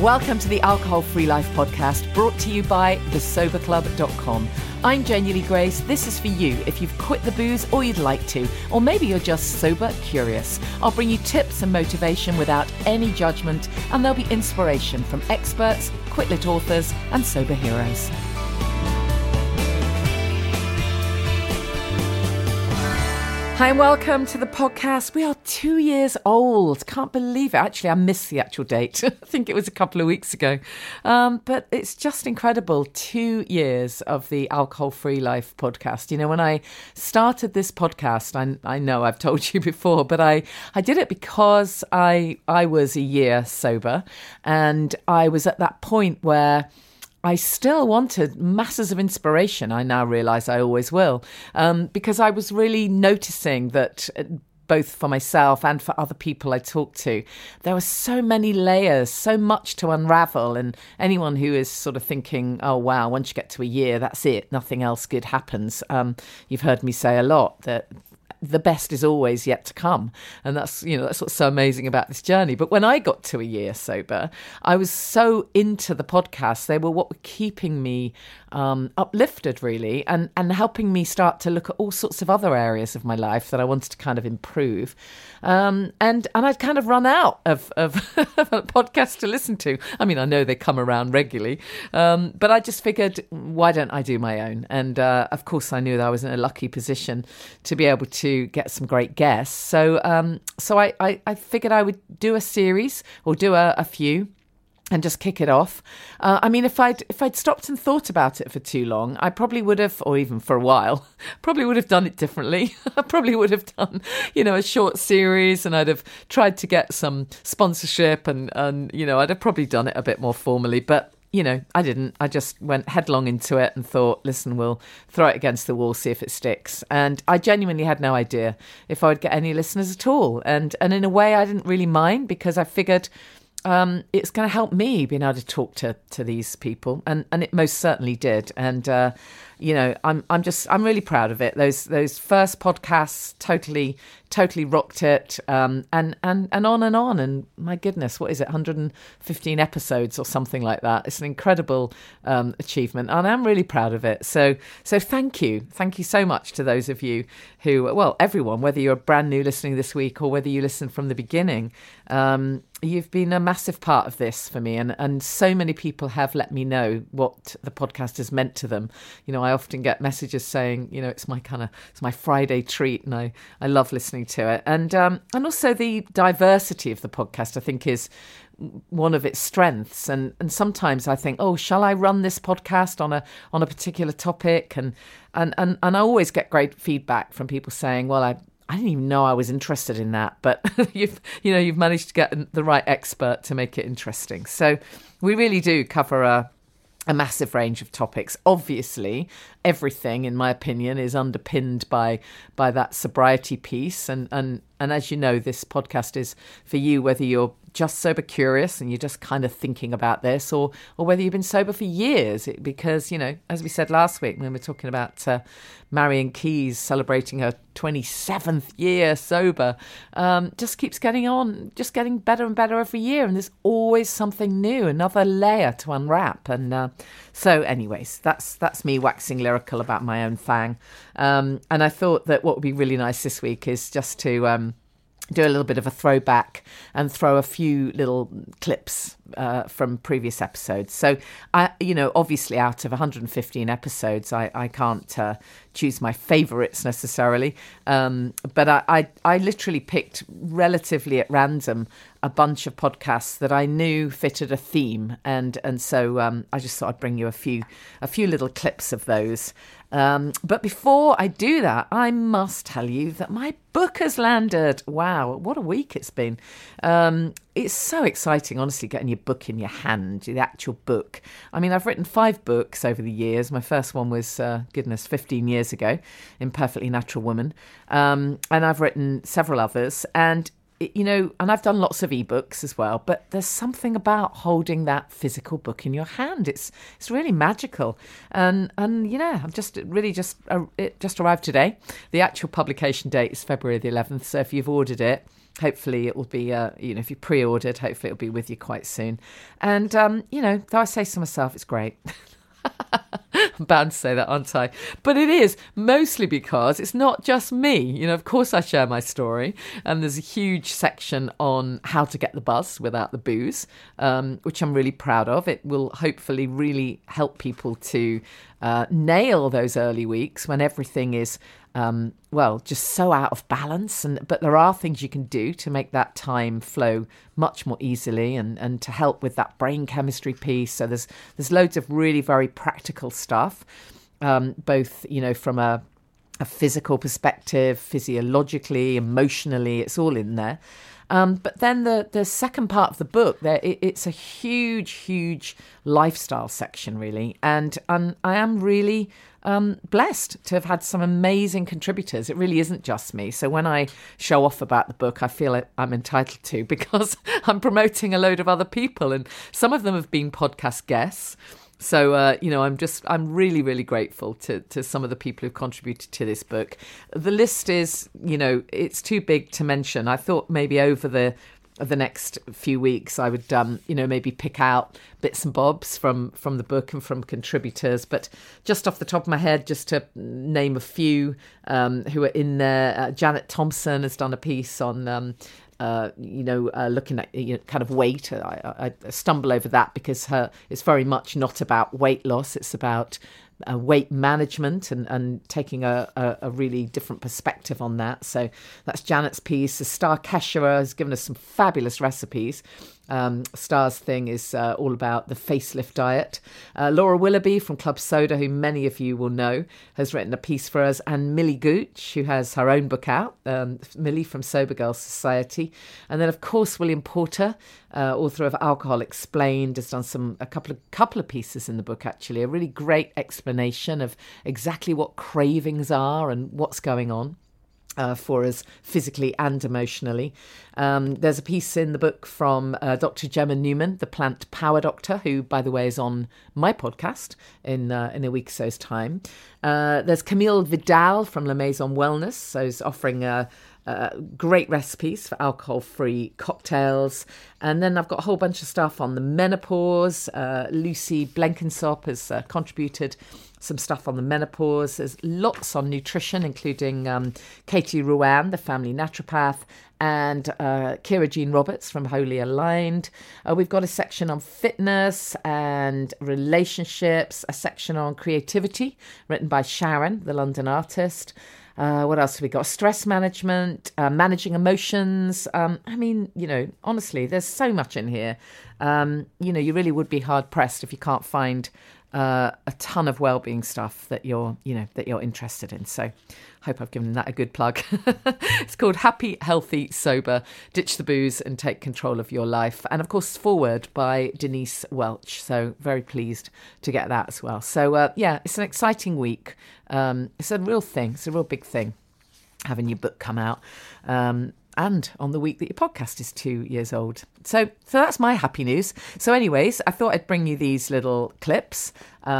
Welcome to the Alcohol Free Life podcast, brought to you by thesoberclub.com. I'm Genuinely Grace. This is for you if you've quit the booze or you'd like to, or maybe you're just sober curious. I'll bring you tips and motivation without any judgment, and there'll be inspiration from experts, quit-lit authors, and sober heroes. Hi and welcome to the podcast. We are 2 years old. Can't believe it. Actually, I missed the actual date. I think it was a couple of weeks ago. But it's just incredible. 2 years of the Alcohol Free Life podcast. You know, when I started this podcast, I know I've told you before, but I did it because I was a year sober, and I was at that point where I still wanted masses of inspiration. I now realise I always will, because I was really noticing that both for myself and for other people I talked to, there were so many layers, so much to unravel. And anyone who is sort of thinking, oh, wow, once you get to a year, that's it, nothing else good happens. You've heard me say a lot that the best is always yet to come. And that's what's so amazing about this journey. But when I got to a year sober, I was so into the podcast. They were what were keeping me uplifted, really, and helping me start to look at all sorts of other areas of my life that I wanted to kind of improve. And I'd kind of run out of a podcast to listen to. I mean, I know they come around regularly, but I just figured, why don't I do my own? And of course, I knew that I was in a lucky position to be able to get some great guests. So I figured I would do a series or do a few and just kick it off. I mean, if I'd stopped and thought about it for too long, I probably would have, or even for a while, probably would have done it differently. I probably would have done, a short series, and I'd have tried to get some sponsorship, and I'd have probably done it a bit more formally. But I didn't. I just went headlong into it and thought, listen, we'll throw it against the wall, see if it sticks. And I genuinely had no idea if I would get any listeners at all. And in a way, I didn't really mind, because I figured it's going to help me being able to talk to these people, and it most certainly did. And I'm really proud of it. Those first podcasts totally rocked it, and on. And my goodness, what is it, 115 episodes or something like that? It's an incredible achievement, and I'm really proud of it. So thank you so much to those of you who, well, everyone, whether you're brand new listening this week or whether you listened from the beginning. You've been a massive part of this for me, and so many people have let me know what the podcast has meant to them. I often get messages saying, it's my Friday treat, and I love listening to it. And also the diversity of the podcast, I think, is one of its strengths. And sometimes I think, oh, shall I run this podcast on a particular topic? And I always get great feedback from people saying, well, I didn't even know I was interested in that, but you've managed to get the right expert to make it interesting. So we really do cover a massive range of topics. Obviously, everything, in my opinion, is underpinned by that sobriety piece. And as you know, this podcast is for you, whether you're just sober curious and you're just kind of thinking about this, or whether you've been sober for years, because, as we said last week when we were talking about Marian Keyes celebrating her 27th year sober, just keeps getting on, just getting better and better every year. And there's always something new, another layer to unwrap. And so anyways, that's me waxing lyrical about my own thing. And I thought that what would be really nice this week is just to do a little bit of a throwback and throw a few little clips from previous episodes. So, obviously out of 115 episodes, I can't choose my favourites necessarily. But I literally picked relatively at random a bunch of podcasts that I knew fitted a theme. And so I just thought I'd bring you a few little clips of those. But before I do that, I must tell you that my book has landed. Wow, what a week it's been. It's so exciting, honestly, getting your book in your hand, the actual book. I mean, I've written 5 books over the years. My first one was, 15 years ago, Imperfectly Natural Woman. And I've written several others. And and I've done lots of ebooks as well, but there's something about holding that physical book in your hand. It's really magical. And I'm it just arrived today. The actual publication date is February the 11th. So if you've ordered it, hopefully it will be, if you pre-ordered, hopefully it'll be with you quite soon. And, though I say so myself, it's great. I'm bound to say that, aren't I? But it is mostly because it's not just me. Of course I share my story, and there's a huge section on how to get the buzz without the booze, which I'm really proud of. It will hopefully really help people to nail those early weeks when everything is just so out of balance. But there are things you can do to make that time flow much more easily and to help with that brain chemistry piece. So there's loads of really very practical stuff, both, from a physical perspective, physiologically, emotionally, it's all in there. But then the second part of the book, it's a huge lifestyle section, really. And I am really blessed to have had some amazing contributors. It really isn't just me. So when I show off about the book, I feel I'm entitled to, because I'm promoting a load of other people. And some of them have been podcast guests. So, I'm really, really grateful to some of the people who've contributed to this book. The list is, it's too big to mention. I thought maybe over the next few weeks I would, maybe pick out bits and bobs from the book and from contributors. But just off the top of my head, just to name a few who are in there, Janet Thompson has done a piece on looking at kind of weight. I stumble over that because it's very much not about weight loss. It's about weight management and taking a really different perspective on that. So that's Janet's piece. Star Keshara has given us some fabulous recipes. Star's thing is all about the facelift diet. Laura Willoughby from Club Soda, who many of you will know, has written a piece for us, and Millie Gooch, who has her own book out, Millie from Sober Girl Society. And then, of course, William Porter, author of Alcohol Explained, has done a couple of pieces in the book, actually, a really great explanation of exactly what cravings are and what's going on for us physically and emotionally. There's a piece in the book from Dr. Gemma Newman, the plant power doctor, who, by the way, is on my podcast in a week or so's time. There's Camille Vidal from La Maison Wellness, so he's offering great recipes for alcohol-free cocktails. And then I've got a whole bunch of stuff on the menopause. Lucy Blenkensop has contributed some stuff on the menopause. There's lots on nutrition, including Katie Ruan, the family naturopath, and Kira Jean Roberts from Wholly Aligned. We've got a section on fitness and relationships, a section on creativity written by Sharon, the London artist. What else have we got? Stress management, managing emotions. Honestly, there's so much in here. You really would be hard pressed if you can't find a ton of well-being stuff that you're interested in. So hope I've given that a good plug. It's called Happy, Healthy, Sober, Ditch the Booze and Take Control of Your Life. And of course, forward by Denise Welch. So very pleased to get that as well. So it's an exciting week. It's a real thing. It's a real big thing, having your book come out. And on the week that your podcast is 2 years old. So that's my happy news. So anyways, I thought I'd bring you these little clips.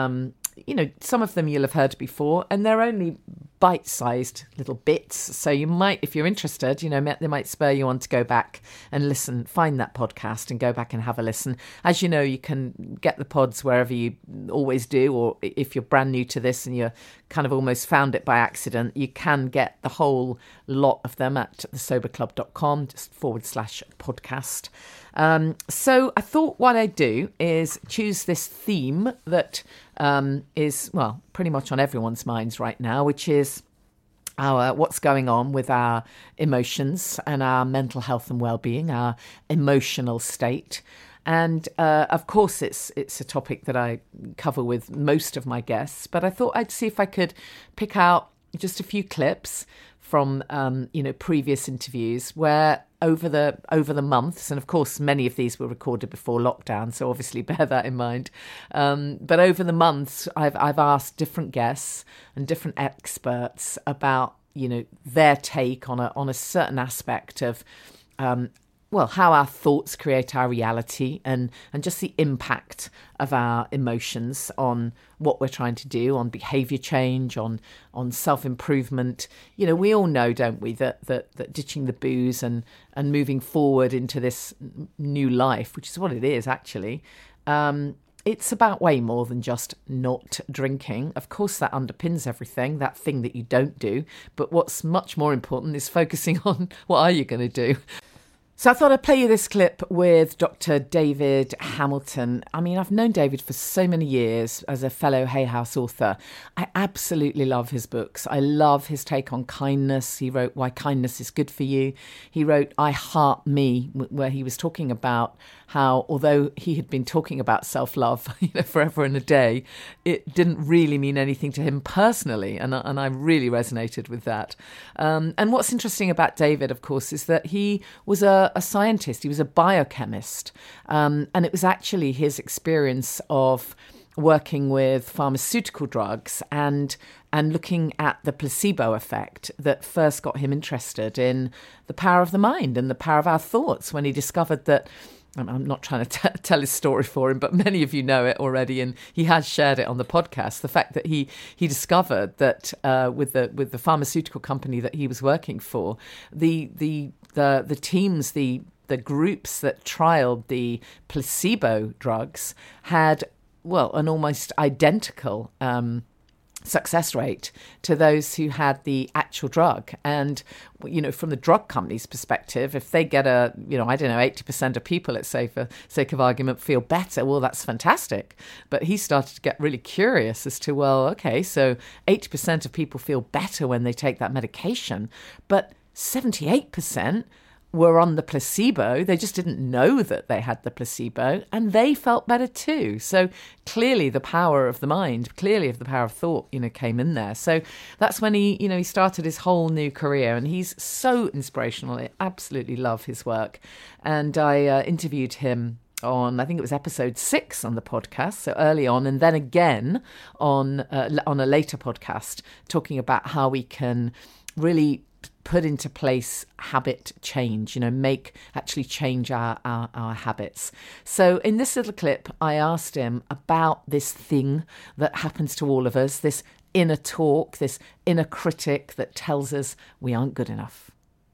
Some of them you'll have heard before, and they're only bite-sized little bits. So you might, if you're interested, they might spur you on to go back and listen, find that podcast and go back and have a listen. As you know, you can get the pods wherever you always do, or if you're brand new to this and you're kind of almost found it by accident, you can get the whole lot of them at thesoberclub.com, just /podcast. So I thought what I'd do is choose this theme that is, pretty much on everyone's minds right now, which is what's going on with our emotions and our mental health and well-being, our emotional state. And of course, it's a topic that I cover with most of my guests, but I thought I'd see if I could pick out just a few clips from previous interviews where over the months, and of course many of these were recorded before lockdown, so obviously bear that in mind. But over the months, I've asked different guests and different experts about their take on a certain aspect of well, how our thoughts create our reality, and just the impact of our emotions on what we're trying to do, on behaviour change, on self-improvement. You know, we all know, don't we, that ditching the booze and moving forward into this new life, which is what it is actually, it's about way more than just not drinking. Of course, that underpins everything, that thing that you don't do. But what's much more important is focusing on what are you going to do. So I thought I'd play you this clip with Dr. David Hamilton. I mean, I've known David for so many years as a fellow Hay House author. I absolutely love his books. I love his take on kindness. He wrote Why Kindness is Good for You. He wrote I Heart Me, where he was talking about how, although he had been talking about self-love, forever and a day, it didn't really mean anything to him personally. And I really resonated with that. And what's interesting about David, of course, is that he was a scientist. He was a biochemist. And it was actually his experience of working with pharmaceutical drugs and looking at the placebo effect that first got him interested in the power of the mind and the power of our thoughts, when he discovered that, I'm not trying to tell his story for him, but many of you know it already, and he has shared it on the podcast. The fact that he discovered that with the pharmaceutical company that he was working for, the teams, the groups that trialed the placebo drugs had, well, an almost identical success rate to those who had the actual drug. And, from the drug company's perspective, if they get 80% of people, let's say for sake of argument, feel better, well, that's fantastic. But he started to get really curious as to, well, okay, so 80% of people feel better when they take that medication, but 78% were on the placebo. They just didn't know that they had the placebo, and they felt better too. So clearly the power of the mind, clearly of the power of thought, came in there. So that's when he started his whole new career, and he's so inspirational. I absolutely love his work. And I interviewed him on, I think it was episode 6 on the podcast, so early on, and then again on a later podcast, talking about how we can really put into place habit change, actually change our habits. So in this little clip, I asked him about this thing that happens to all of us, this inner talk, this inner critic that tells us we aren't good enough.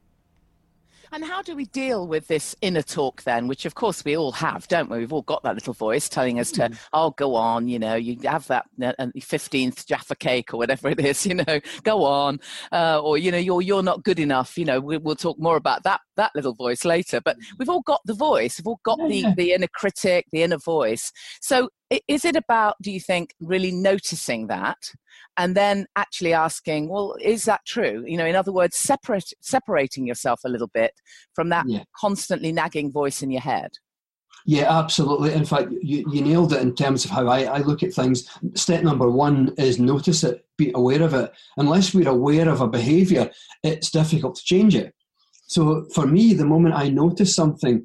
And how do we deal with this inner talk then, which of course we all have, don't we? We've all got that little voice telling us to, oh, go on, you have that 15th Jaffa cake or whatever it is, go on. Or, you're not good enough. We'll talk more about that little voice later. But we've all got the voice. We've all got the inner critic, the inner voice. So is it about, do you think, really noticing that? And then actually asking, well, is that true? In other words, separating yourself a little bit from that constantly nagging voice in your head. Yeah, absolutely. In fact, you nailed it in terms of how I look at things. Step number 1 is notice it, be aware of it. Unless we're aware of a behaviour, it's difficult to change it. So for me, the moment I notice something,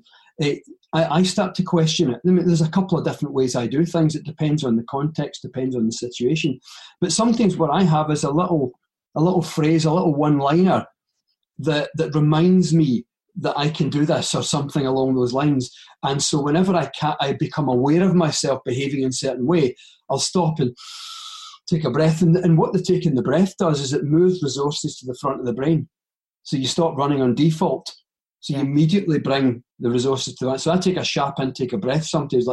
I start to question it. There's a couple of different ways I do things. It depends on the context, depends on the situation. But sometimes what I have is a little phrase, a little one-liner that reminds me that I can do this or something along those lines. And so whenever I become aware of myself behaving in a certain way, I'll stop and take a breath. And what the taking the breath does is it moves resources to the front of the brain. So you stop running on default. So you immediately bring the resources to that. So I take a sharp intake of breath sometimes,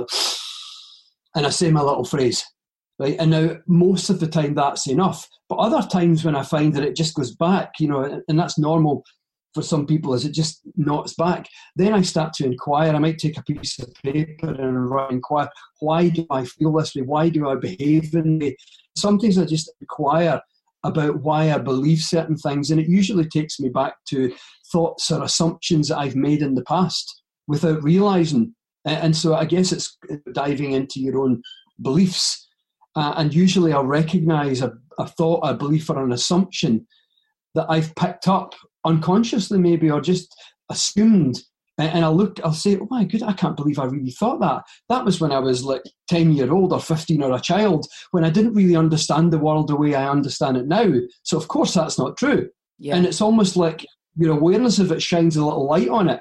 and I say my little phrase, right? And now most of the time that's enough. But other times when I find that it just goes back, and that's normal for some people, as it just knots back, then I start to inquire. I might take a piece of paper and inquire, why do I feel this way? Why do I behave in this way? Sometimes I just inquire about why I believe certain things, and it usually takes me back to thoughts or assumptions that I've made in the past without realising. And so I guess it's diving into your own beliefs, and usually I'll recognise a thought, a belief, or an assumption that I've picked up unconsciously maybe, or just assumed. And I'll say, oh my God, I can't believe I really thought that. That was when I was 10-year-old or 15 or a child, when I didn't really understand the world the way I understand it now. So of course that's not true. Yeah. And it's almost like your awareness of it shines a little light on it.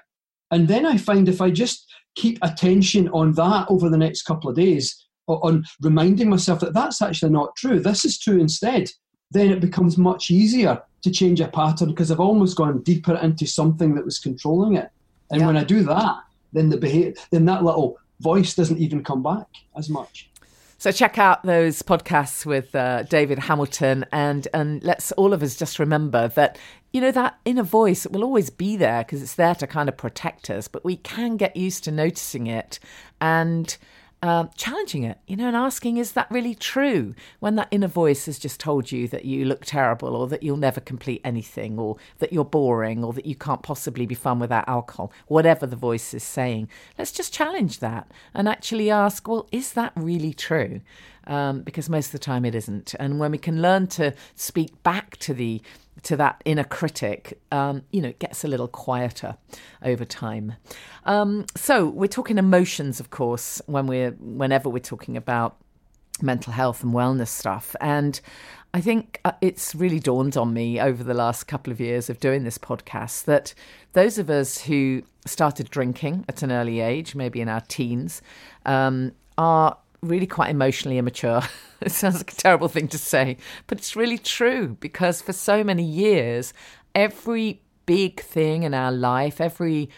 And then I find if I just keep attention on that over the next couple of days, on reminding myself that that's actually not true, this is true instead, then it becomes much easier to change a pattern because I've almost gone deeper into something that was controlling it. And when I do that, then then that little voice doesn't even come back as much. So check out those podcasts with David Hamilton, and let's all of us just remember that, you know, that inner voice will always be there because it's there to kind of protect us, but we can get used to noticing it and challenging it, you know, and asking, is that really true? When that inner voice has just told you that you look terrible, or that you'll never complete anything, or that you're boring, or that you can't possibly be fun without alcohol, whatever the voice is saying, let's just challenge that and actually ask, well, is that really true? Because most of the time it isn't. And when we can learn to speak back to that inner critic, you know, it gets a little quieter over time. So we're talking emotions, of course, whenever we're talking about mental health and wellness stuff. And I think it's really dawned on me over the last couple of years of doing this podcast that those of us who started drinking at an early age, maybe in our teens, are really quite emotionally immature. It sounds like a terrible thing to say, but it's really true, because for so many years, every big thing in our life, every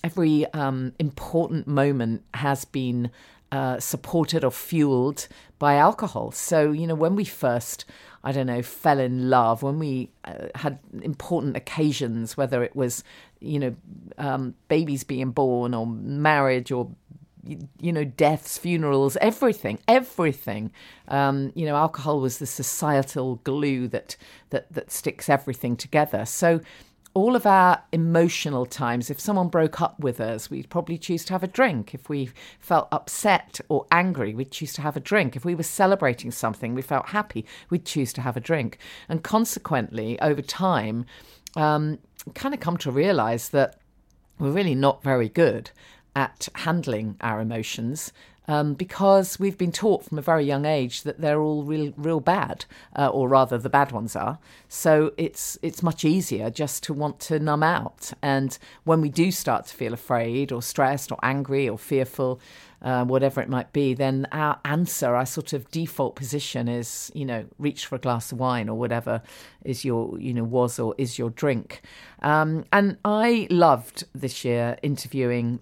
important moment has been supported or fueled by alcohol. So, you know, when we first, I don't know, fell in love, when we had important occasions, whether it was, you know, babies being born or marriage or, you know, deaths, funerals, everything. You know, alcohol was the societal glue that sticks everything together. So all of our emotional times, if someone broke up with us, we'd probably choose to have a drink. If we felt upset or angry, we'd choose to have a drink. If we were celebrating something, we felt happy, we'd choose to have a drink. And consequently, over time, kind of come to realize that we're really not very good at handling our emotions, because we've been taught from a very young age that they're all real bad, or rather the bad ones are. So it's much easier just to want to numb out. And when we do start to feel afraid or stressed or angry or fearful, whatever it might be, then our answer, our sort of default position is, you know, reach for a glass of wine or whatever is your, you know, was or is your drink. And I loved last year interviewing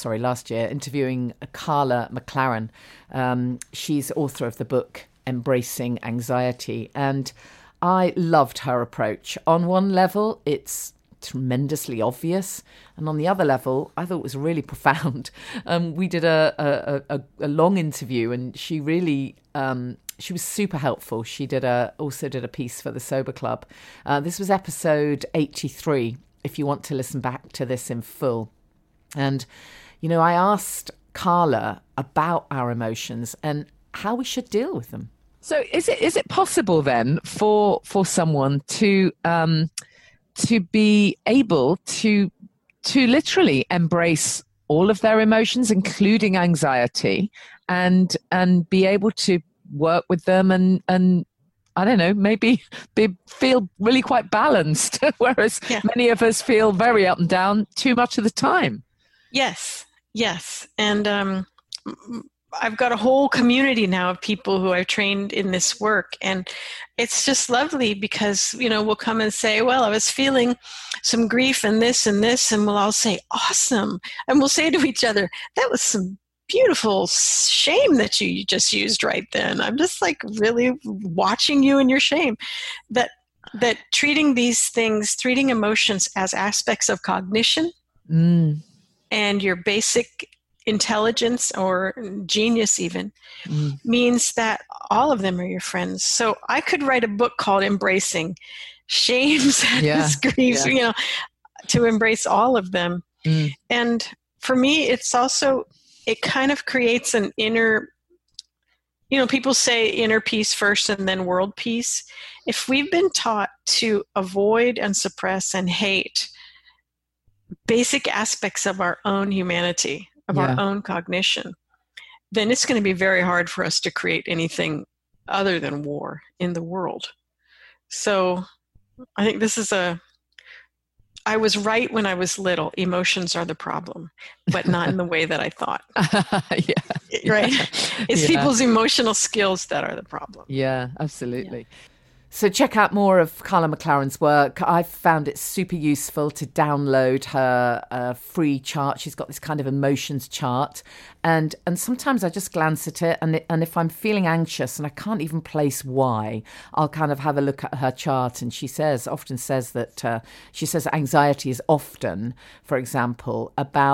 Carla McLaren. She's author of the book Embracing Anxiety, and I loved her approach. On one level, it's tremendously obvious, and on the other level, I thought it was really profound. We did a long interview, and she really she was super helpful. She also did a piece for the Sober Club. This was episode 83, if you want to listen back to this in full. And, you know, I asked Carla about our emotions and how we should deal with them. So is it possible then for someone to be able to literally embrace all of their emotions, including anxiety, and be able to work with them and I don't know, maybe feel really quite balanced, whereas many of us feel very up and down too much of the time? Yes. And I've got a whole community now of people who I've trained in this work. And it's just lovely because, you know, we'll come and say, well, I was feeling some grief and this. And we'll all say, awesome. And we'll say to each other, that was some beautiful shame that you just used right then. I'm just like really watching you in your shame. That treating these things, treating emotions as aspects of cognition and your basic intelligence or genius even means that all of them are your friends. So I could write a book called Embracing Shame, Sadness, Griefs, you know, to embrace all of them. And for me, it's also, it kind of creates an inner, you know, people say inner peace first and then world peace. If we've been taught to avoid and suppress and hate basic aspects of our own humanity, of our own cognition, then it's going to be very hard for us to create anything other than war in the world. So I think this is a I was right when I was little. Emotions are the problem, but not in the way that I thought. Yeah. Right? It's people's emotional skills that are the problem. Yeah, absolutely. Yeah. So check out more of Carla McLaren's work. I've found it super useful to download her free chart. She's got this kind of emotions chart. And sometimes I just glance at it. And if I'm feeling anxious and I can't even place why, I'll kind of have a look at her chart. And she often says that anxiety is often, for example,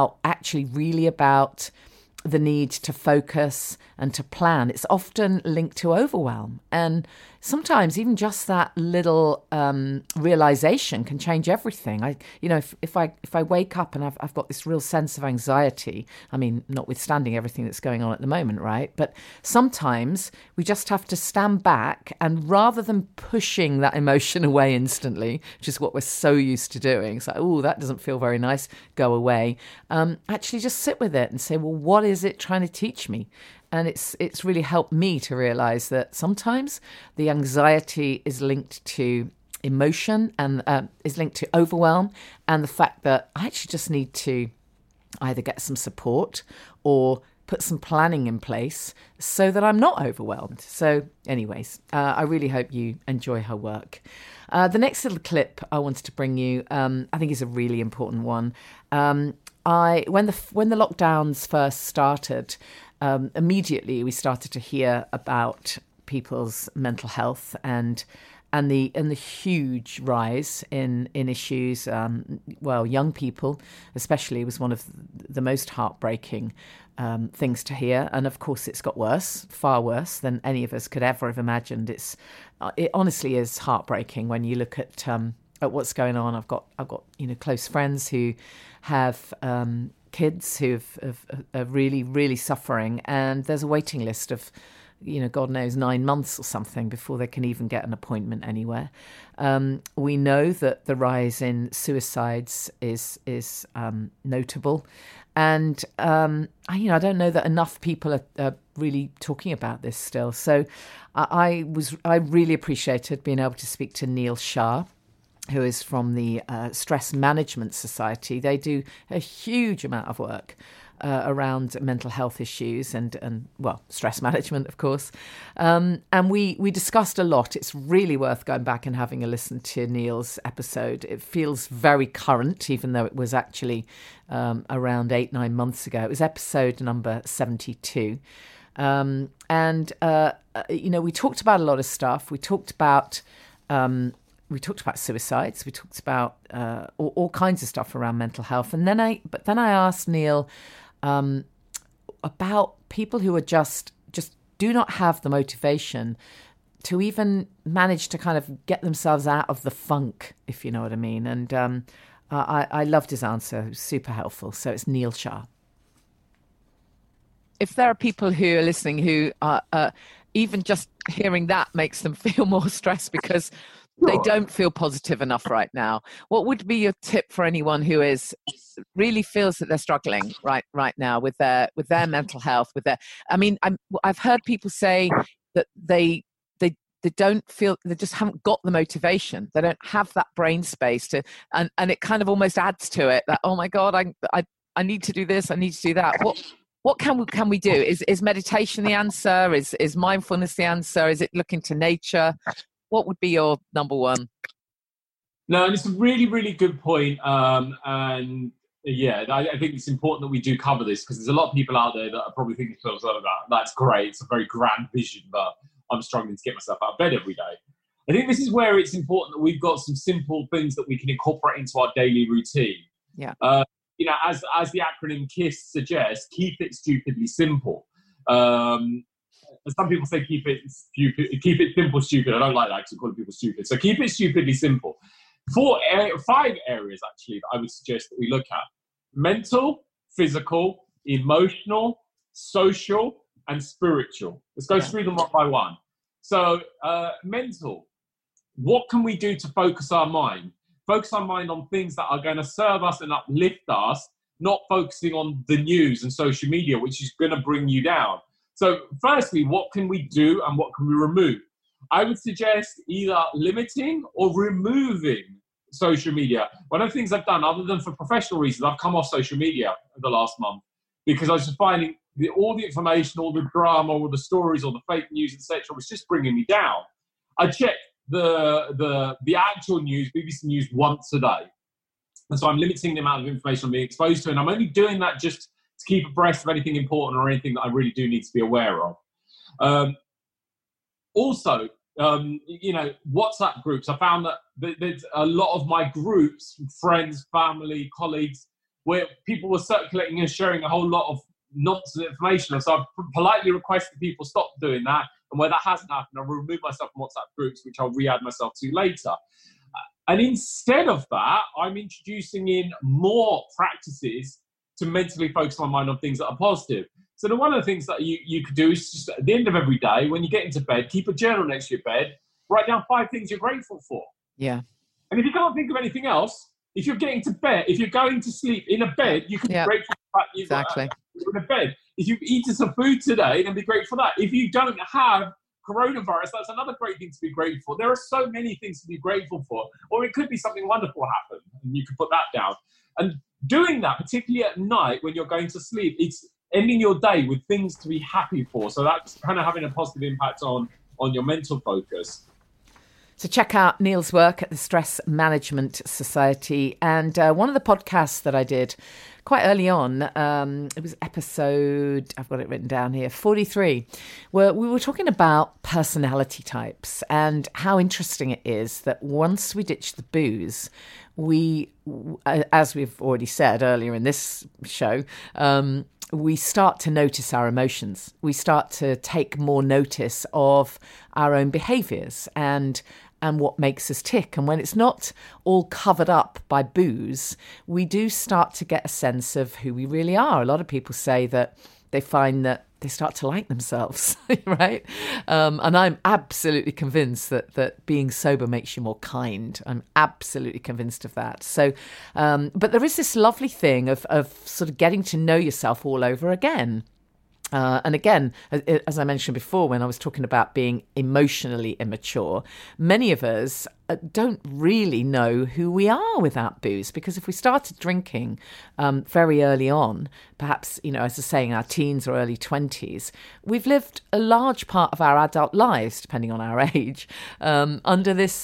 really about the need to focus and to plan. It's often linked to overwhelm. And sometimes even just that little realization can change everything. If I wake up and I've got this real sense of anxiety, I mean, notwithstanding everything that's going on at the moment, right? But sometimes we just have to stand back and rather than pushing that emotion away instantly, which is what we're so used to doing, it's like, oh, that doesn't feel very nice, go away. Actually just sit with it and say, well, what is it trying to teach me? And it's really helped me to realize that sometimes the anxiety is linked to emotion and is linked to overwhelm and the fact that I actually just need to either get some support or put some planning in place so that I'm not overwhelmed. So anyways, I really hope you enjoy her work. The next little clip I wanted to bring you, I think is a really important one. When the lockdowns first started, immediately we started to hear about people's mental health and the huge rise in issues. Young people especially was one of the most heartbreaking things to hear, and of course it's got worse, far worse than any of us could ever have imagined. It honestly is heartbreaking when you look at what's going on. I've got close friends who have kids who are really, really suffering, and there's a waiting list of, God knows, 9 months or something before they can even get an appointment anywhere. We know that the rise in suicides is notable, and I don't know that enough people are really talking about this still. So I really appreciated being able to speak to Neil Shah, who is from the Stress Management Society. They do a huge amount of work around mental health issues and stress management, of course. And we discussed a lot. It's really worth going back and having a listen to Neil's episode. It feels very current, even though it was actually around 8-9 months ago. It was episode number 72. We talked about a lot of stuff. We talked about suicides. We talked about all kinds of stuff around mental health. And then I asked Neil about people who are just do not have the motivation to even manage to kind of get themselves out of the funk, if you know what I mean. And I loved his answer. It was super helpful. So it's Neil Shah. If there are people who are listening who are even just hearing that makes them feel more stressed because they don't feel positive enough right now, what would be your tip for anyone who really feels that they're struggling right now with their mental health? I've heard people say that they don't feel, they just haven't got the motivation. They don't have that brain space and it kind of almost adds to it that, oh my God, I need to do this, I need to do that. What can we do? Is meditation the answer? Is mindfulness the answer? Is it looking to nature? What would be your number one? No, and it's a really, really good point. I think it's important that we do cover this because there's a lot of people out there that are probably thinking to themselves, oh, that's great. It's a very grand vision, but I'm struggling to get myself out of bed every day. I think this is where it's important that we've got some simple things that we can incorporate into our daily routine. Yeah. As the acronym KISS suggests, keep it stupidly simple. Some people say keep it simple, stupid. I don't like that to call people stupid. So keep it stupidly simple. 5 areas actually that I would suggest that we look at: mental, physical, emotional, social, and spiritual. Let's go through them one by one. So mental, what can we do to focus our mind? Focus our mind on things that are going to serve us and uplift us, not focusing on the news and social media, which is going to bring you down. So firstly, what can we do and what can we remove? I would suggest either limiting or removing social media. One of the things I've done, other than for professional reasons, I've come off social media the last month because I was just finding all the information, all the drama, all the stories, all the fake news, etc., was just bringing me down. I check the actual news, BBC News, once a day. And so I'm limiting the amount of information I'm being exposed to, and I'm only doing that just to keep abreast of anything important or anything that I really do need to be aware of. Also, WhatsApp groups. I found that there's a lot of my groups, friends, family, colleagues, where people were circulating and sharing a whole lot of nonsense information. And so I've politely requested people stop doing that. And where that hasn't happened, I'll remove myself from WhatsApp groups, which I'll re-add myself to later. And instead of that, I'm introducing in more practices to mentally focus my mind on things that are positive. So one of the things that you could do is just at the end of every day, when you get into bed, keep a journal next to your bed, write down 5 things you're grateful for. Yeah. And if you can't think of anything else, if you're getting to bed, if you're going to sleep in a bed, you can be grateful for that you're in a bed. If you've eaten some food today, then be grateful for that. If you don't have coronavirus, that's another great thing to be grateful for. There are so many things to be grateful for. Or it could be something wonderful happen, and you can put that down. And doing that, particularly at night when you're going to sleep, it's ending your day with things to be happy for. So that's kind of having a positive impact on your mental focus. So check out Neil's work at the Stress Management Society. And one of the podcasts that I did quite early on, it was episode, I've got it written down here, 43, where we were talking about personality types and how interesting it is that once we ditch the booze, we, as we've already said earlier in this show, we start to notice our emotions. We start to take more notice of our own behaviours and what makes us tick. And when it's not all covered up by booze, we do start to get a sense of who we really are. A lot of people say that they find that they start to like themselves, right? And I'm absolutely convinced that being sober makes you more kind. I'm absolutely convinced of that. So, but there is this lovely thing of sort of getting to know yourself all over again. And again, as I mentioned before, when I was talking about being emotionally immature, many of us don't really know who we are without booze, because if we started drinking very early on, perhaps, as I was saying, our teens or early 20s, we've lived a large part of our adult lives, depending on our age, under this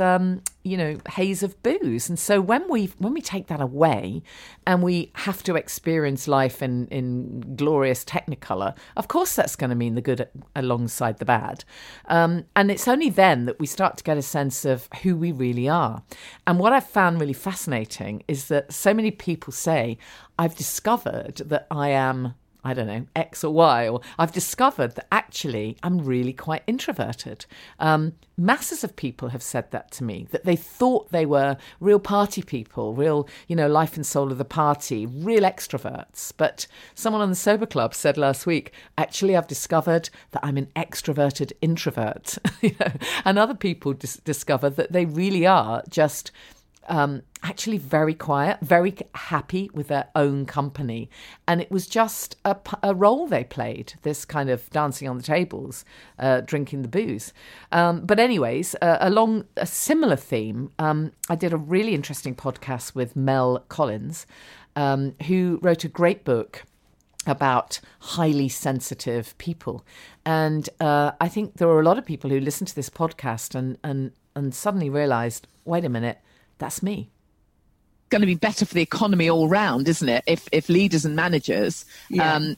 haze of booze. And so when we take that away and we have to experience life in glorious technicolor, of course that's going to mean the good alongside the bad. And it's only then that we start to get a sense of who we really are. And what I've found really fascinating is that so many people say, I've discovered that I am, I don't know, X or Y, or I've discovered that actually I'm really quite introverted. Masses of people have said that to me, that they thought they were real party people, real, life and soul of the party, real extroverts. But someone on the Sober Club said last week, actually, I've discovered that I'm an extroverted introvert. And other people discover that they really are just actually very quiet, very happy with their own company. And it was just a role they played, this kind of dancing on the tables, drinking the booze. But anyways, along a similar theme, I did a really interesting podcast with Mel Collins, who wrote a great book about highly sensitive people. And I think there were a lot of people who listened to this podcast and suddenly realised, wait a minute, that's me. Going to be better for the economy all round, isn't it? If leaders and managers can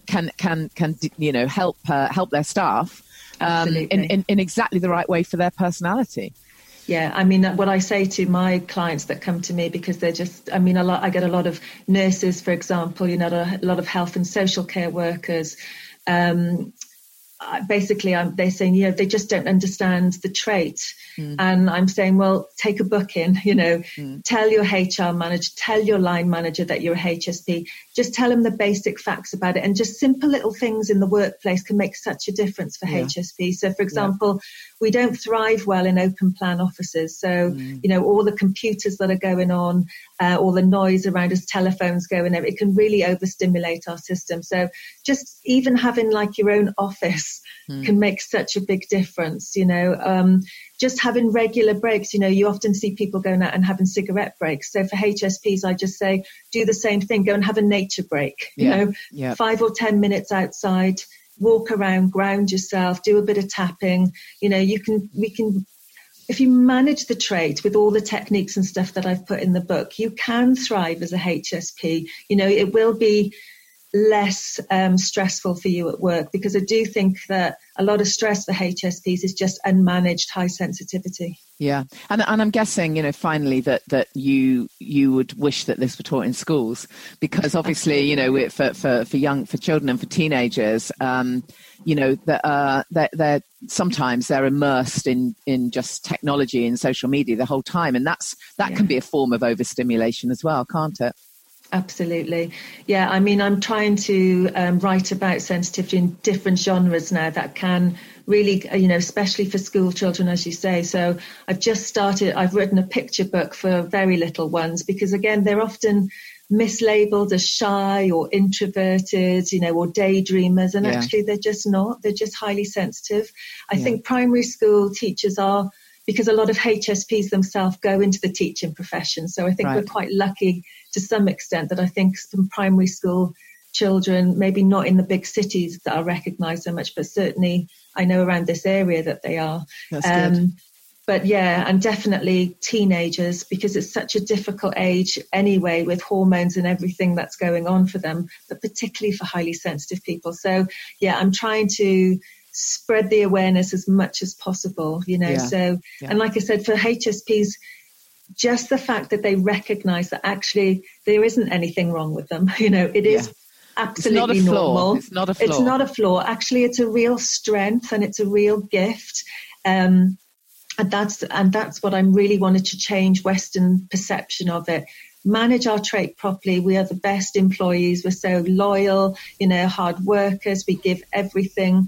help their staff in exactly the right way for their personality. Yeah, I mean, what I say to my clients that come to me, because they're just, I get a lot of nurses, for example, a lot of health and social care workers. Basically, they're saying, they just don't understand the trait. And I'm saying, well, take a book in, tell your HR manager, tell your line manager that you're a HSP, just tell them the basic facts about it. And just simple little things in the workplace can make such a difference for HSP. So, for example, we don't thrive well in open plan offices. So, all the computers that are going on, all the noise around us, telephones going there, it can really overstimulate our system. So just even having like your own office can make such a big difference. just having regular breaks. You often see people going out and having cigarette breaks. So for HSPs, I just say, do the same thing. Go and have a nature break, 5 or 10 minutes outside, walk around, ground yourself, do a bit of tapping. We can, if you manage the trait with all the techniques and stuff that I've put in the book, you can thrive as a HSP. It will be less stressful for you at work, because I do think that a lot of stress for HSPs is just unmanaged high sensitivity. Yeah, and I'm guessing, finally that you would wish that this were taught in schools, because obviously, for children and for teenagers, they're sometimes they're immersed in just technology and social media the whole time, and that can be a form of overstimulation as well, can't it? Absolutely. Yeah, I'm trying to write about sensitivity in different genres now that can really, especially for school children, as you say. So I've written a picture book for very little ones, because again, they're often mislabeled as shy or introverted, or daydreamers. And actually they're just not. They're just highly sensitive. I think primary school teachers are, because a lot of HSPs themselves go into the teaching profession. So I think we're quite lucky to some extent that I think some primary school children, maybe not in the big cities that are recognised so much, but certainly I know around this area that they are. That's good. But yeah, and definitely teenagers, because it's such a difficult age anyway with hormones and everything that's going on for them, but particularly for highly sensitive people. So yeah, I'm trying to spread the awareness as much as possible, and like I said, for HSPs, just the fact that they recognize that actually there isn't anything wrong with them, it is absolutely normal. It's not a flaw. It's not a flaw. Actually, it's a real strength and it's a real gift. And that's what I'm really wanted to change Western perception of it. Manage our trait properly. We are the best employees. We're so loyal, hard workers. We give everything.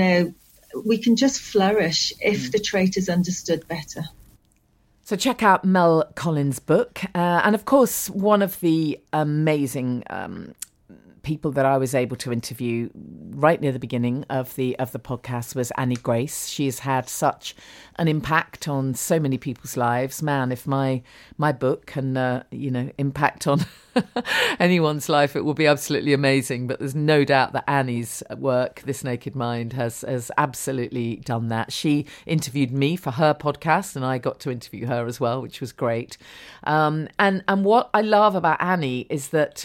We can just flourish if the trait is understood better. So check out Mel Collins' book. And of course, one of the amazing people that I was able to interview right near the beginning of the podcast was Annie Grace. She has had such an impact on so many people's lives. Man, if my book can impact on anyone's life, it will be absolutely amazing. But there's no doubt that Annie's work, This Naked Mind, has absolutely done that. She interviewed me for her podcast, and I got to interview her as well, which was great. And what I love about Annie is that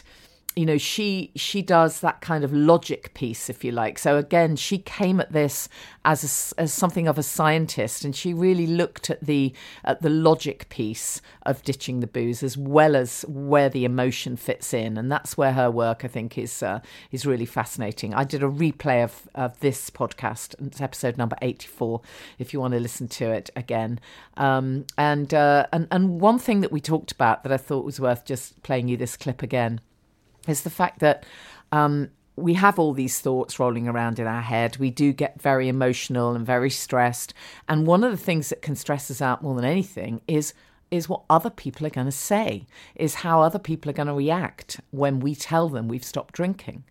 she does that kind of logic piece, if you like. So again, she came at this as something of a scientist, and she really looked at the logic piece of ditching the booze as well as where the emotion fits in, and that's where her work, I think, is really fascinating. I did a replay of this podcast. It's episode number 84, if you want to listen to it again. And one thing that we talked about that I thought was worth just playing you this clip again is the fact that we have all these thoughts rolling around in our head. We do get very emotional and very stressed. And one of the things that can stress us out more than anything is what other people are going to say, is how other people are going to react when we tell them we've stopped drinking.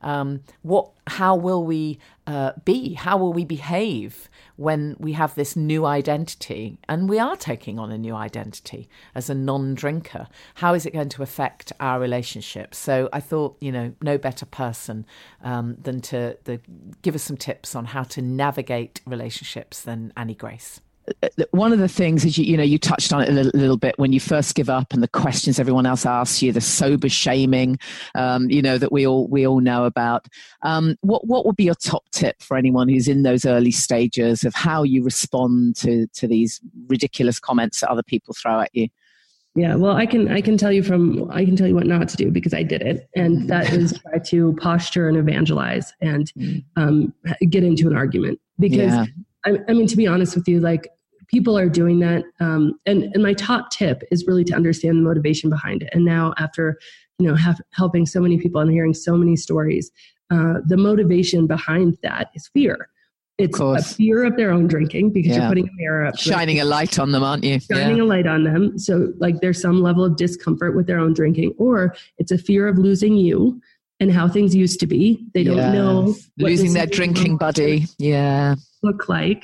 How will we be? How will we behave when we have this new identity, and we are taking on a new identity as a non-drinker? How is it going to affect our relationships? So I thought, no better person than to give us some tips on how to navigate relationships than Annie Grace. One of the things is, you touched on it a little bit when you first give up, and the questions everyone else asks you, the sober shaming, that we all know about. What would be your top tip for anyone who's in those early stages of how you respond to these ridiculous comments that other people throw at you? Yeah, well, I can tell you what not to do, because I did it, and that is try to posture and evangelize and get into an argument. Because to be honest with you, like, people are doing that. And my top tip is really to understand the motivation behind it. And now, after, helping so many people and hearing so many stories, the motivation behind that is fear. It's a fear of their own drinking, because you're putting a mirror up. Shining a light on them, aren't you? Shining a light on them. So like there's some level of discomfort with their own drinking, or it's a fear of losing you and how things used to be. They don't know losing their drinking buddy. Yeah. Look like.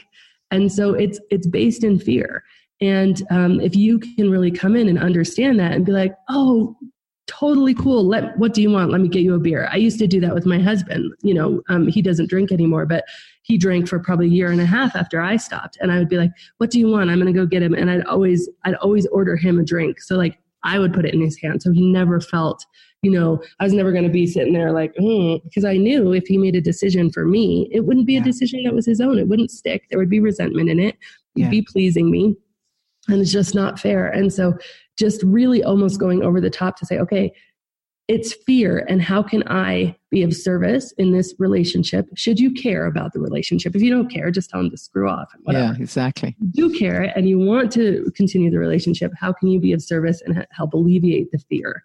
And so it's based in fear. And if you can really come in and understand that and be like, oh, totally cool. What do you want? Let me get you a beer. I used to do that with my husband. He doesn't drink anymore, but he drank for probably a year and a half after I stopped. And I would be like, what do you want? I'm going to go get him. And I'd always order him a drink. So like I would put it in his hand. So he never felt, I was never going to be sitting there like, because I knew if he made a decision for me, it wouldn't be a decision that was his own. It wouldn't stick. There would be resentment in it. He'd be pleasing me. And it's just not fair. And so just really almost going over the top to say, okay, it's fear. And how can I be of service in this relationship? Should you care about the relationship? If you don't care, just tell them to screw off. And whatever. Yeah, exactly. If you do care and you want to continue the relationship, how can you be of service and help alleviate the fear?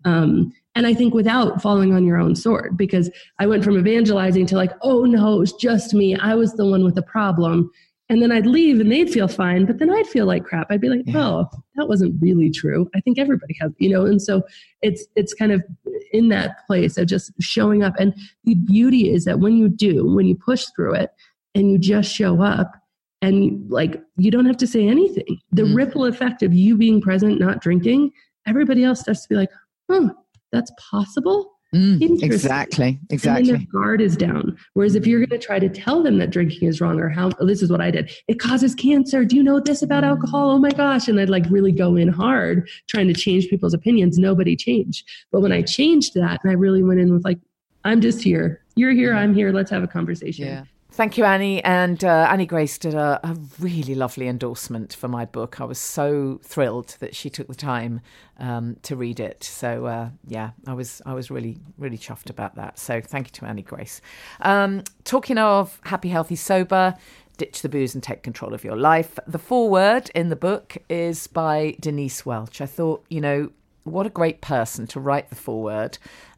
And I think without falling on your own sword, because I went from evangelizing to like, oh no, it was just me. I was the one with the problem. And then I'd leave and they'd feel fine, but then I'd feel like crap. I'd be like, oh, that wasn't really true. I think everybody has, and so it's kind of in that place of just showing up. And the beauty is that when you push through it and you just show up and you don't have to say anything, the ripple effect of you being present, not drinking, everybody else starts to be like, oh, that's possible. Exactly. And then their guard is down. Whereas if you're going to try to tell them that drinking is wrong this is what I did. It causes cancer. Do you know this about alcohol? Oh my gosh. And I'd really go in hard trying to change people's opinions. Nobody changed. But when I changed that and I really went in with I'm just here. You're here. I'm here. Let's have a conversation. Yeah. Thank you, Annie. And Annie Grace did a really lovely endorsement for my book. I was so thrilled that she took the time to read it. So, I was really, really chuffed about that. So thank you to Annie Grace. Talking of happy, healthy, sober, ditch the booze and take control of your life. The foreword in the book is by Denise Welch. I thought, what a great person to write the foreword.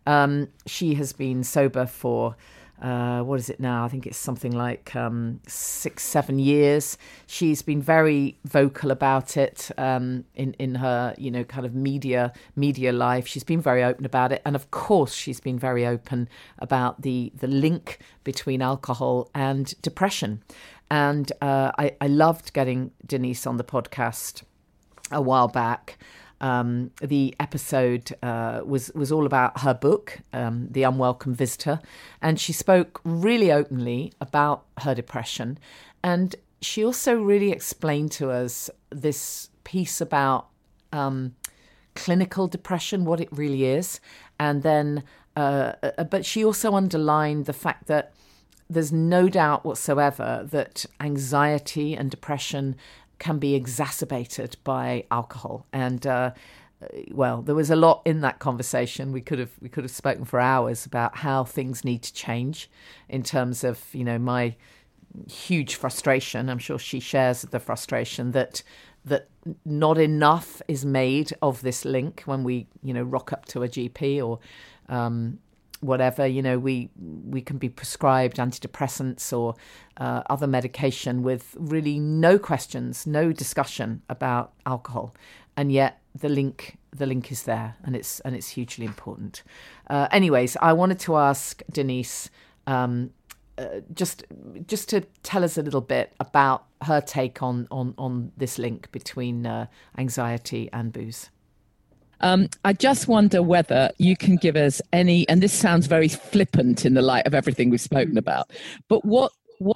She has been sober for... what is it now? I think it's something like 6-7 years. She's been very vocal about it in her, kind of media life. She's been very open about it. And of course, she's been very open about the link between alcohol and depression. And I loved getting Denise on the podcast a while back. The episode was all about her book, The Unwelcome Visitor, and she spoke really openly about her depression. And she also really explained to us this piece about clinical depression, what it really is. And then, but she also underlined the fact that there's no doubt whatsoever that anxiety and depression can be exacerbated by alcohol. And there was a lot in that conversation. We could have spoken for hours about how things need to change in terms of my huge frustration. I'm sure she shares the frustration that not enough is made of this link when we rock up to a GP or whatever, we can be prescribed antidepressants or other medication with really no questions, no discussion about alcohol, and yet the link is there, and it's hugely important. Anyways, I wanted to ask Denise just to tell us a little bit about her take on this link between anxiety and booze. I just wonder whether you can give us any, and this sounds very flippant in the light of everything we've spoken about, but what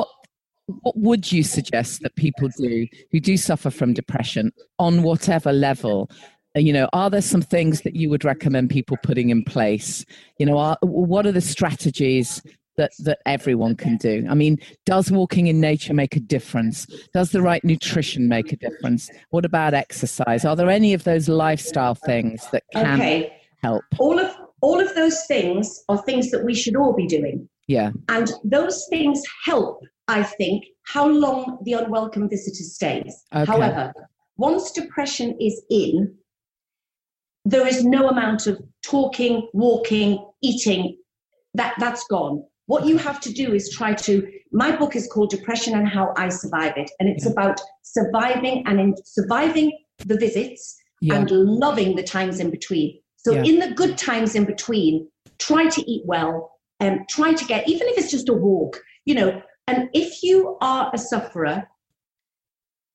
would you suggest that people do who do suffer from depression on whatever level? Are there some things that you would recommend people putting in place? What are the strategies that everyone can do? I mean, does walking in nature make a difference? Does the right nutrition make a difference? What about exercise? Are there any of those lifestyle things that can help? All of those things are things that we should all be doing. Yeah. And those things help, I think, how long the unwelcome visitor stays. Okay. However, once depression is in, there is no amount of talking, walking, eating, that's gone. What you have to do is my book is called Depression and How I Survive It. And it's about surviving surviving the visits and loving the times in between. So in the good times in between, try to eat well and try to get, even if it's just a walk, and if you are a sufferer,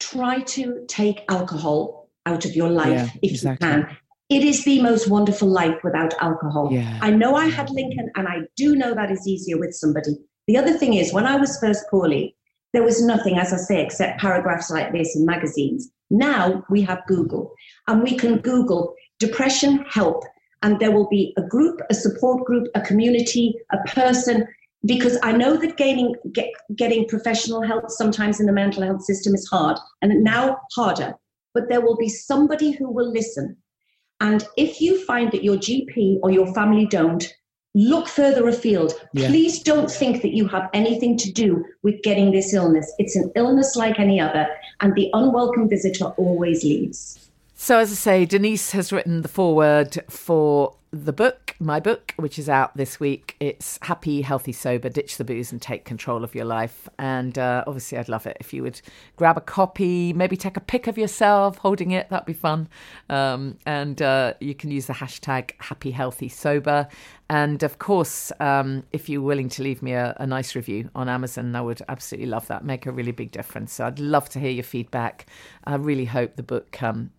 try to take alcohol out of your life if you can. It is the most wonderful life without alcohol. Yeah. I know I had Lincoln, and I do know that is easier with somebody. The other thing is, when I was first poorly, there was nothing, as I say, except paragraphs like this in magazines. Now we have Google, and we can Google depression help, and there will be a group, a support group, a community, a person, because I know that getting professional help sometimes in the mental health system is hard, and now harder, but there will be somebody who will listen. And if you find that your GP or your family don't, look further afield. Yeah. Please don't think that you have anything to do with getting this illness. It's an illness like any other, and the unwelcome visitor always leaves. So, as I say, Denise has written the foreword for the book, my book, which is out this week. It's Happy, Healthy, Sober, Ditch the Booze and Take Control of Your Life. And obviously, I'd love it if you would grab a copy, maybe take a pic of yourself holding it. That'd be fun. And you can use the hashtag Happy, Healthy, Sober. And of course, if you're willing to leave me a nice review on Amazon, I would absolutely love that. Make a really big difference. So I'd love to hear your feedback. I really hope the book,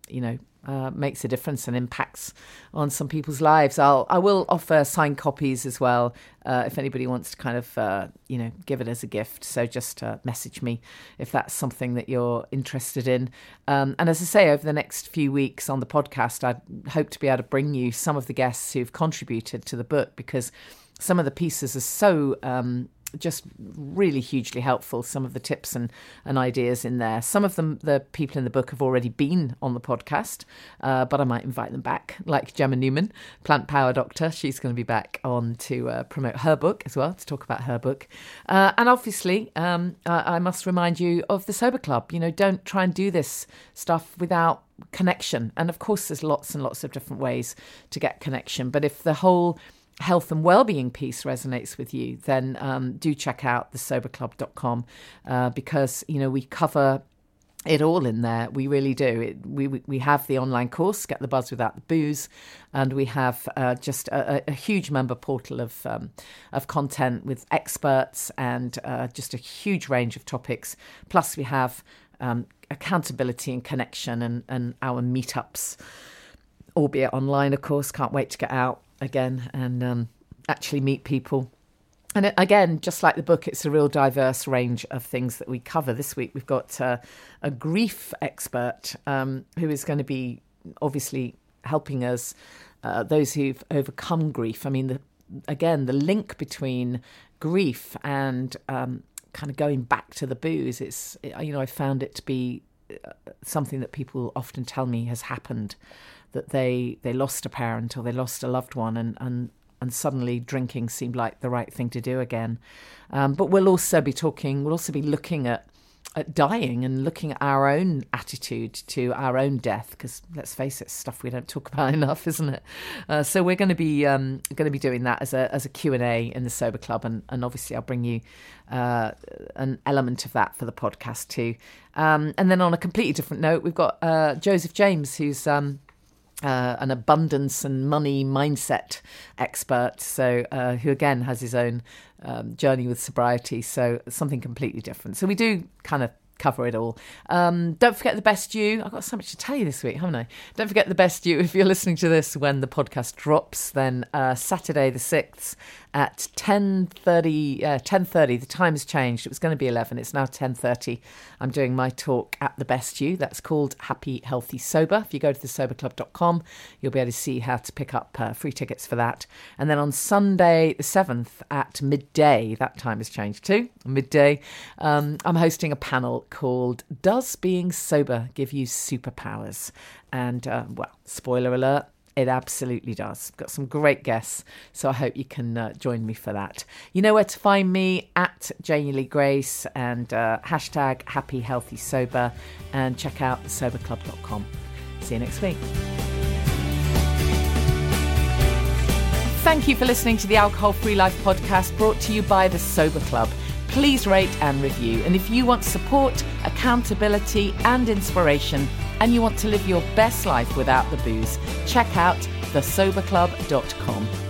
makes a difference and impacts on some people's lives. I will offer signed copies as well if anybody wants to kind of, give it as a gift. So just message me if that's something that you're interested in. And as I say, over the next few weeks on the podcast, I hope to be able to bring you some of the guests who've contributed to the book, because some of the pieces are so just really hugely helpful, some of the tips and ideas in there. Some of them, the people in the book have already been on the podcast, but I might invite them back, like Gemma Newman, Plant Power Doctor. She's going to be back on to promote her book as well, to talk about her book. And obviously, I must remind you of the Sober Club. Don't try and do this stuff without connection. And of course, there's lots and lots of different ways to get connection. But if the whole health and well-being piece resonates with you, then do check out thesoberclub.com because we cover it all in there. We really do. We have the online course, Get the Buzz Without the Booze, and we have just a huge member portal of content with experts and just a huge range of topics. Plus we have accountability and connection and our meetups, albeit online, of course. Can't wait to get out again and actually meet people. And again, just like the book, it's a real diverse range of things that we cover. This week we've got a grief expert who is going to be obviously helping us, those who've overcome grief. I mean, the link between grief and kind of going back to the booze, I found it to be something that people often tell me has happened, that they lost a parent or they lost a loved one and suddenly drinking seemed like the right thing to do again. But we'll also be looking at dying and looking at our own attitude to our own death, because let's face it, stuff we don't talk about enough, isn't it? So we're going to be doing that as a Q&A in the Sober Club, and obviously I'll bring you an element of that for the podcast too. And then on a completely different note, we've got Joseph James, who's an abundance and money mindset expert, so who again has his own journey with sobriety, so something completely different. So we do kind of cover it all. Don't forget the Best You. I've got so much to tell you this week, haven't I? Don't forget the Best You. If you're listening to this when the podcast drops, then Saturday the 6th at 10:30. 10:30. The time has changed. It was going to be 11. It's now 10:30. I'm doing my talk at the Best You. That's called Happy, Healthy, Sober. If you go to thesoberclub.com, you'll be able to see how to pick up free tickets for that. And then on Sunday the 7th at midday, that time has changed too, midday, I'm hosting a panel called Does Being Sober Give You Superpowers? And, spoiler alert, it absolutely does. Got some great guests, so I hope you can join me for that. You know where to find me, at Janie Lee Grace, and hashtag Happy, Healthy, Sober, and check out thesoberclub.com. See you next week. Thank you for listening to the Alcohol Free Life podcast, brought to you by the Sober Club. Please rate and review. And if you want support, accountability and inspiration, and you want to live your best life without the booze, check out thesoberclub.com.